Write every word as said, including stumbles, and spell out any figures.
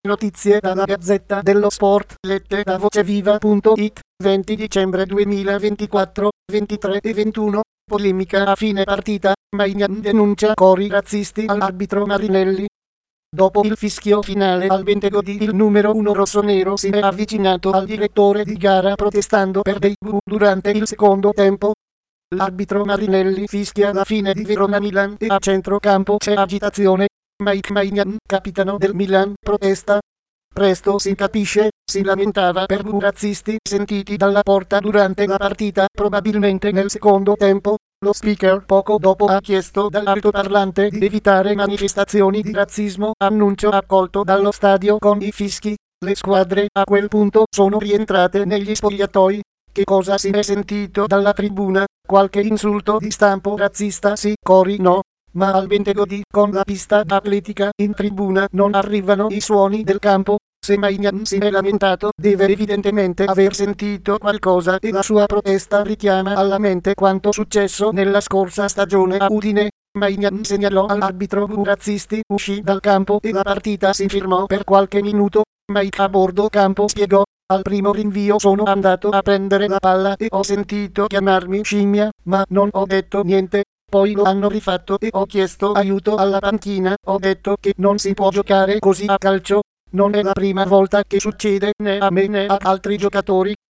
Notizie dalla Gazzetta dello Sport, lette da voceviva punto it, venti dicembre duemilaventiquattro, ventitré e ventuno. Polemica a fine partita, Maignan denuncia cori razzisti all'arbitro Marinelli. Dopo il fischio finale al Bentegodi, il numero uno rossonero si è avvicinato al direttore di gara protestando per dei bu durante il secondo tempo. L'arbitro Marinelli fischia la fine di Verona-Milan e a centrocampo c'è agitazione. Mike Maignan, capitano del Milan, protesta. Presto si capisce, si lamentava per bu razzisti sentiti dalla porta durante la partita, probabilmente nel secondo tempo. Lo speaker poco dopo ha chiesto dall'altoparlante di evitare manifestazioni di razzismo, annuncio accolto dallo stadio con i fischi. Le squadre a quel punto sono rientrate negli spogliatoi. Che cosa si è sentito dalla tribuna? Qualche insulto di stampo razzista sì, cori no. Ma al Bentegodi, con la pista atletica in tribuna, non arrivano i suoni del campo. Se Maignan si è lamentato, deve evidentemente aver sentito qualcosa e la sua protesta richiama alla mente quanto successo nella scorsa stagione a Udine. Maignan segnalò all'arbitro bu razzisti, uscì dal campo e la partita si fermò per qualche minuto. Mike a bordo campo spiegò: al primo rinvio sono andato a prendere la palla e ho sentito chiamarmi scimmia, ma non ho detto niente. Poi lo hanno rifatto e ho chiesto aiuto alla panchina, ho detto che non si può giocare così a calcio. Non è la prima volta che succede né a me né a altri giocatori.